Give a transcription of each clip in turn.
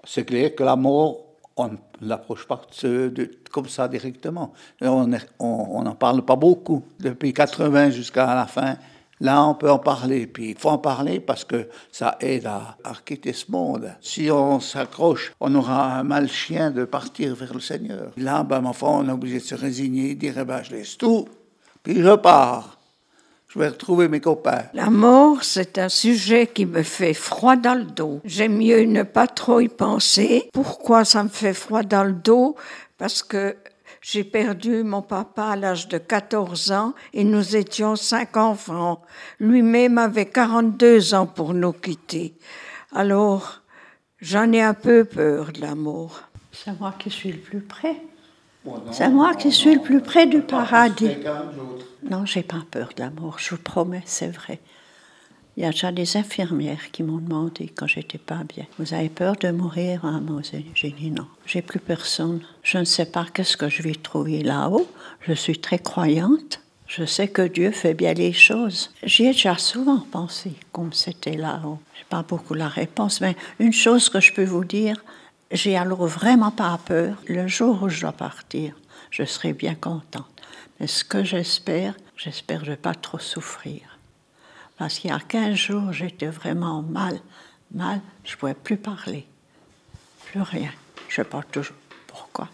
C'est clair que la mort, on ne l'approche pas comme ça directement. On n'en parle pas beaucoup. Depuis 80 jusqu'à la fin, là, on peut en parler. Puis il faut en parler parce que ça aide à quitter ce monde. Si on s'accroche, on aura un mal chien de partir vers le Seigneur. Là, ma foi, on est obligé de se résigner, dire, je laisse tout, puis je pars. Je vais retrouver mes copains. La mort, c'est un sujet qui me fait froid dans le dos. J'aime mieux ne pas trop y penser. Pourquoi ça me fait froid dans le dos? Parce que j'ai perdu mon papa à l'âge de 14 ans et nous étions 5 enfants. Lui-même avait 42 ans pour nous quitter. Alors, j'en ai un peu peur de la mort. C'est moi qui suis le plus près. C'est moi qui suis le plus près du paradis. Non, j'ai pas peur de la mort, je vous promets, c'est vrai. Il y a déjà des infirmières qui m'ont demandé quand j'étais pas bien. Vous avez peur de mourir, hein, moi? J'ai dit non, j'ai plus personne. Je ne sais pas qu'est-ce que je vais trouver là-haut. Je suis très croyante. Je sais que Dieu fait bien les choses. J'y ai déjà souvent pensé, comme c'était là-haut. J'ai pas beaucoup la réponse, mais une chose que je peux vous dire, j'ai alors vraiment pas peur. Le jour où je dois partir, je serai bien contente. Mais ce que j'espère de ne pas trop souffrir. Parce qu'il y a 15 jours, j'étais vraiment mal, je ne pouvais plus parler. Plus rien. Je ne sais pas toujours pourquoi.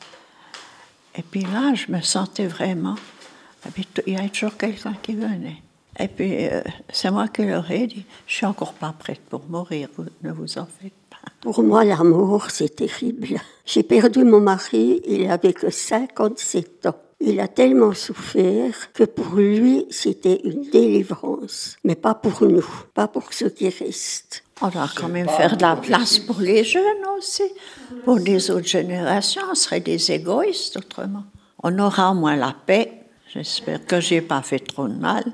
Et puis là, je me sentais vraiment... Et puis, il y avait toujours quelqu'un qui venait. Et puis, c'est moi qui leur ai dit, je ne suis encore pas prête pour mourir, ne vous en faites pas. Pour moi, la mort, c'est terrible. J'ai perdu mon mari, il n'avait que 57 ans. Il a tellement souffert que pour lui, c'était une délivrance. Mais pas pour nous, pas pour ceux qui restent. On doit quand même faire de la place pour les jeunes aussi. Pour les autres générations, on serait des égoïstes autrement. On aura au moins la paix. J'espère que je n'ai pas fait trop de mal.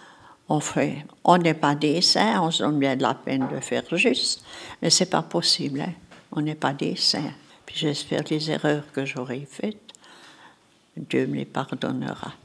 On n'est pas des saints, on se donne bien de la peine de faire juste. Mais ce n'est pas possible, hein. On n'est pas des saints. Puis j'espère les erreurs que j'aurai faites, Dieu me les pardonnera.